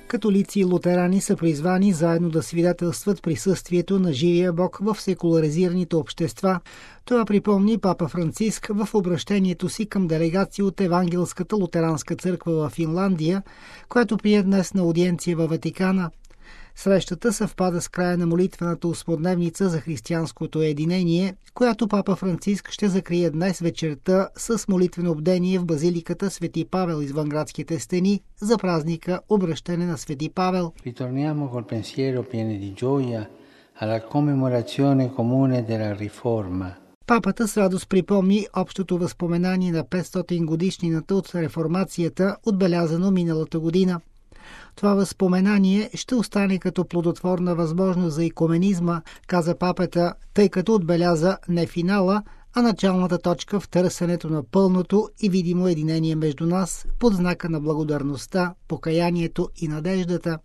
Католици и лутерани са призвани заедно да свидетелстват присъствието на живия Бог в секуларизираните общества. Това припомни папа Франциск в обращението си към делегация от Евангелската лутеранска църква в Финландия, която прие днес на аудиенция във Ватикана. Срещата съвпада с края на молитвената осмодневница за християнското единение, която папа Франциск ще закрие днес вечерта с молитвено бдение в базиликата Свети Павел извън градските стени за празника Обръщане на Свети Павел. Ritorniamo col pensiero pieno di gioia alla commemorazione comune della riforma. Папата с радост припомни общото възпоменание на 500 годишнината от реформацията, отбелязано миналата година. Това възпоменание ще остане като плодотворна възможност за икуменизма, каза папата, тъй като отбеляза не финала, а началната точка в търсенето на пълното и видимо единение между нас под знака на благодарността, покаянието и надеждата.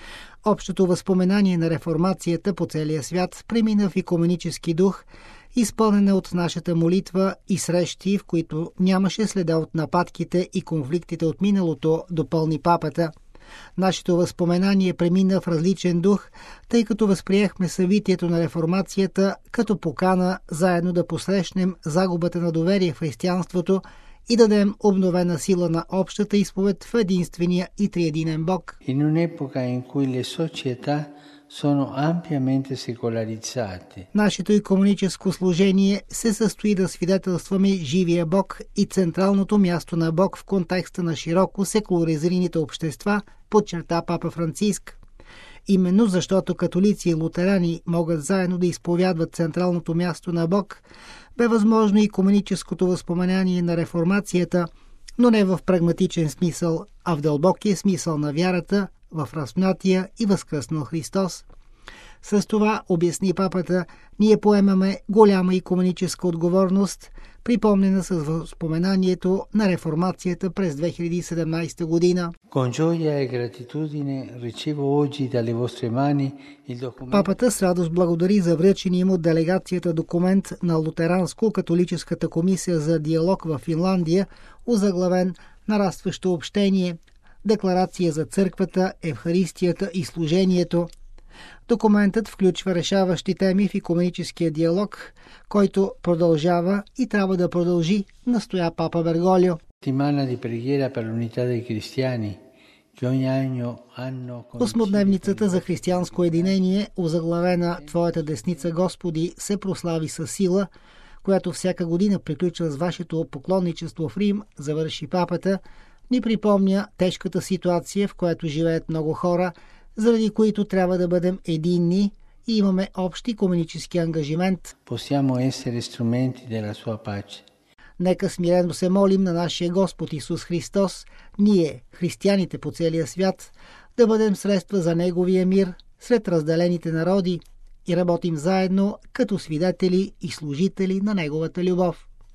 Общото възпоменание на реформацията по целия свят премина в икуменически дух, изпълнена от нашата молитва и срещи, в които нямаше следа от нападките и конфликтите от миналото, допълни папата. Нашето възпоменание премина в различен дух, тъй като възприехме събитието на реформацията като покана заедно да посрещнем загубата на доверие в християнството и дадем обновена сила на общата изповед в единствения и триединен Бог. In un'epoca in cui le società sono ampiamente secolarizzate. Нашето икуменическо служение се състои да свидетелстваме живия Бог и централното място на Бог в контекста на широко секуларизираните общества, подчерта папа Франциск. Именно защото католици и лутерани могат заедно да изповядват централното място на Бог, бе възможно икуменическото възпоменание на реформацията, но не в прагматичен смисъл, а в дълбокия смисъл на вярата в разпнатия и възкръснал Христос. С това, обясни папата, ние поемаме голяма икуменическа отговорност, припомнена с възпоменанието на реформацията през 2017 година. Папата с радост благодари за връчения им от делегацията документ на Лутеранско-католическата комисия за диалог в Финландия, озаглавен "Нарастващо общение", декларация за църквата, евхаристията и служението. Документът включва решаващи теми в икуменическия диалог, който продължава и трябва да продължи, настоя папа Берголио. Осмодневницата за християнско единение, озаглавена "Твоята десница, Господи, се прослави със сила", която всяка година приключва с вашето поклонничество в Рим, завърши папата, ни припомня тежката ситуация, в която живеят много хора, заради които трябва да бъдем единни и имаме общ икуменически ангажимент. Нека смирено се молим на нашия Господ Исус Христос, ние, християните по целия свят, да бъдем средства за Неговия мир сред разделените народи и работим заедно като свидетели и служители на Неговата любов.